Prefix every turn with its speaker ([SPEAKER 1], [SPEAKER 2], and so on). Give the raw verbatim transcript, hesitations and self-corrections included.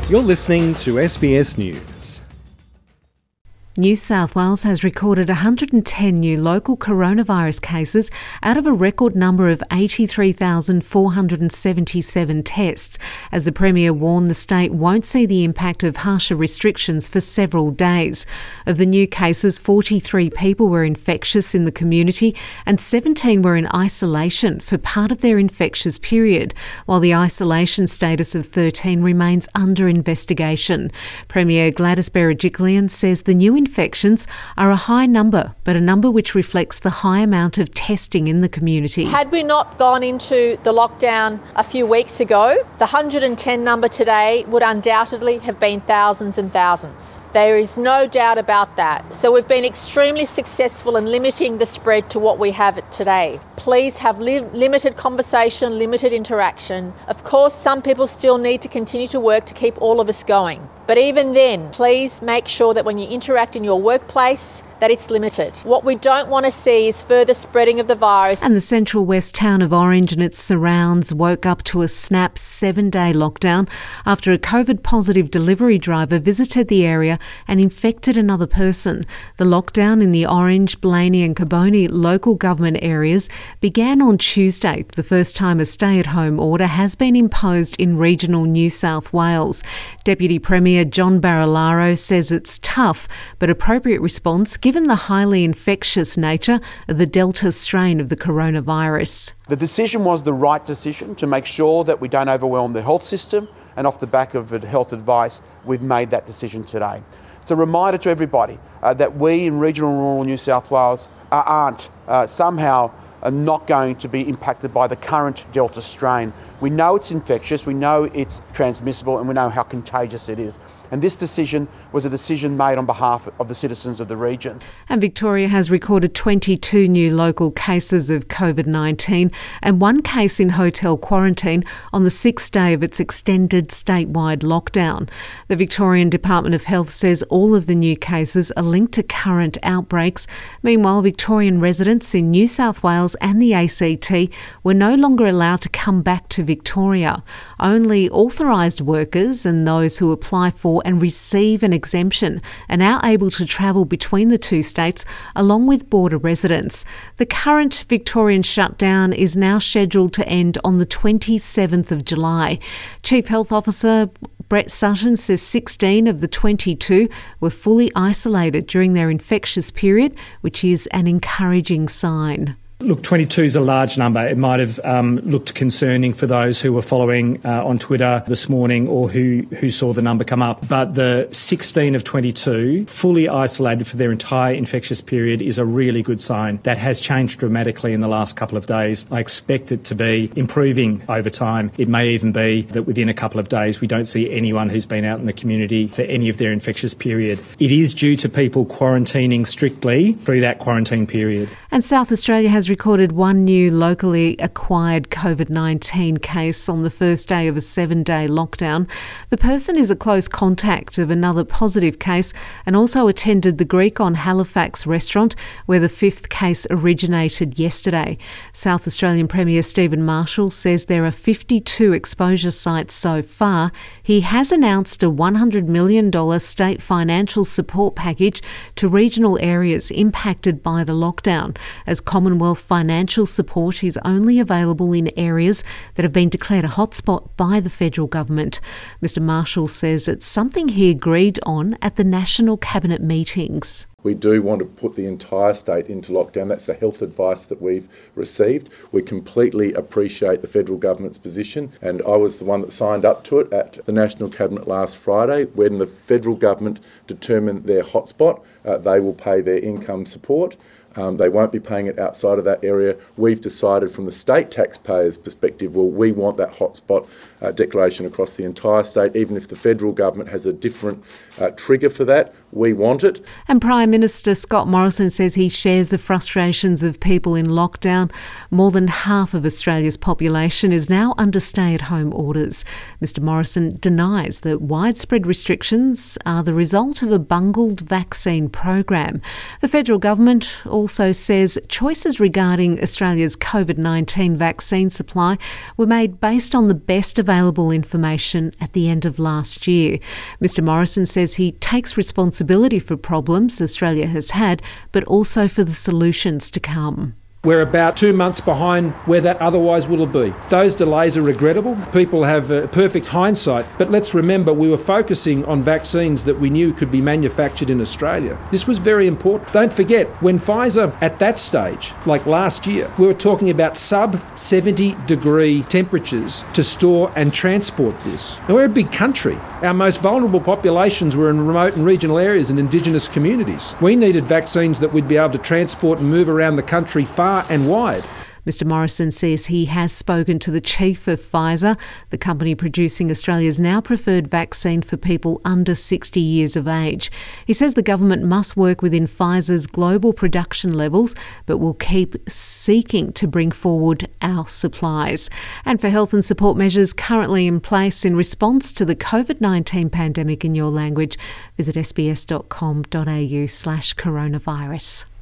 [SPEAKER 1] You're listening to S B S News.
[SPEAKER 2] New South Wales has recorded one hundred ten new local coronavirus cases out of a record number of eighty-three thousand four hundred seventy-seven tests, as the Premier warned the state won't see the impact of harsher restrictions for several days. Of the new cases, forty-three people were infectious in the community and seventeen were in isolation for part of their infectious period, while the isolation status of thirteen remains under investigation. Premier Gladys Berejiklian says the new infections are a high number, but a number which reflects the high amount of testing in the community.
[SPEAKER 3] Had we not gone into the lockdown a few weeks ago, the one hundred ten number today would undoubtedly have been thousands and thousands. There is no doubt about that. So we've been extremely successful in limiting the spread to what we have today. Please have li- limited conversation, limited interaction. Of course, some people still need to continue to work to keep all of us going. But even then, please make sure that when you interact in your workplace, that it's limited. What we don't want to see is further spreading of the virus.
[SPEAKER 2] And the central west town of Orange and its surrounds woke up to a snap seven-day lockdown after a COVID-positive delivery driver visited the area and infected another person. The lockdown in the Orange, Blaney and Carboni local government areas began on Tuesday, the first time a stay-at-home order has been imposed in regional New South Wales. Deputy Premier John Barilaro says it's tough but appropriate response given the highly infectious nature of the Delta strain of the coronavirus.
[SPEAKER 4] The decision was the right decision to make sure that we don't overwhelm the health system, and off the back of health advice, we've made that decision today. It's a reminder to everybody uh, that we in regional and rural New South Wales uh, aren't uh, somehow are not going to be impacted by the current Delta strain. We know it's infectious, we know it's transmissible, and we know how contagious it is. And this decision was a decision made on behalf of the citizens of the regions.
[SPEAKER 2] And Victoria has recorded twenty-two new local cases of COVID nineteen and one case in hotel quarantine on the sixth day of its extended statewide lockdown. The Victorian Department of Health says all of the new cases are linked to current outbreaks. Meanwhile, Victorian residents in New South Wales and the A C T were no longer allowed to come back to Victoria. Only authorised workers and those who apply for and receive an exemption are now able to travel between the two states along with border residents. The current Victorian shutdown is now scheduled to end on the twenty-seventh of July. Chief Health Officer Brett Sutton says sixteen of the twenty-two were fully isolated during their infectious period, which is an encouraging sign.
[SPEAKER 5] Look, twenty-two is a large number. It might have um, looked concerning for those who were following uh, on Twitter this morning or who, who saw the number come up. But the sixteen of twenty-two fully isolated for their entire infectious period is a really good sign. That has changed dramatically in the last couple of days. I expect it to be improving over time. It may even be that within a couple of days we don't see anyone who's been out in the community for any of their infectious period. It is due to people quarantining strictly through that quarantine period.
[SPEAKER 2] And South Australia has recorded one new locally acquired COVID nineteen case on the first day of a seven-day lockdown. The person is a close contact of another positive case and also attended the Greek on Halifax restaurant where the fifth case originated yesterday. South Australian Premier Stephen Marshall says there are fifty-two exposure sites so far. He has announced a one hundred million dollars state financial support package to regional areas impacted by the lockdown, as Commonwealth financial support is only available in areas that have been declared a hotspot by the federal government. Mister Marshall says it's something he agreed on at the National Cabinet meetings.
[SPEAKER 6] We do want to put the entire state into lockdown. That's the health advice that we've received. We completely appreciate the federal government's position, and I was the one that signed up to it at the National Cabinet last Friday. When the federal government determine their hotspot, uh, they will pay their income support. Um, they won't be paying it outside of that area. We've decided from the state taxpayers' perspective, well, we want that hotspot uh, declaration across the entire state. Even if the federal government has a different uh, trigger for that, We want it.
[SPEAKER 2] And Prime Minister Scott Morrison says he shares the frustrations of people in lockdown. More than half of Australia's population is now under stay-at-home orders. Mister Morrison denies that widespread restrictions are the result of a bungled vaccine program. The federal government also says choices regarding Australia's covid nineteen vaccine supply were made based on the best available information at the end of last year. Mister Morrison says he takes responsibility for problems Australia has had, but also for the solutions to come.
[SPEAKER 7] We're about two months behind where that otherwise would have been. Those delays are regrettable. People have uh, perfect hindsight, but let's remember we were focusing on vaccines that we knew could be manufactured in Australia. This was very important. Don't forget, when Pfizer at that stage, like last year, we were talking about sub seventy degree temperatures to store and transport this. Now, we're a big country. Our most vulnerable populations were in remote and regional areas and Indigenous communities. We needed vaccines that we'd be able to transport and move around the country far and wide.
[SPEAKER 2] Mister Morrison says he has spoken to the chief of Pfizer, the company producing Australia's now preferred vaccine for people under sixty years of age. He says the government must work within Pfizer's global production levels, but will keep seeking to bring forward our supplies. And for health and support measures currently in place in response to the covid nineteen pandemic in your language, visit sbs.com.au slash coronavirus.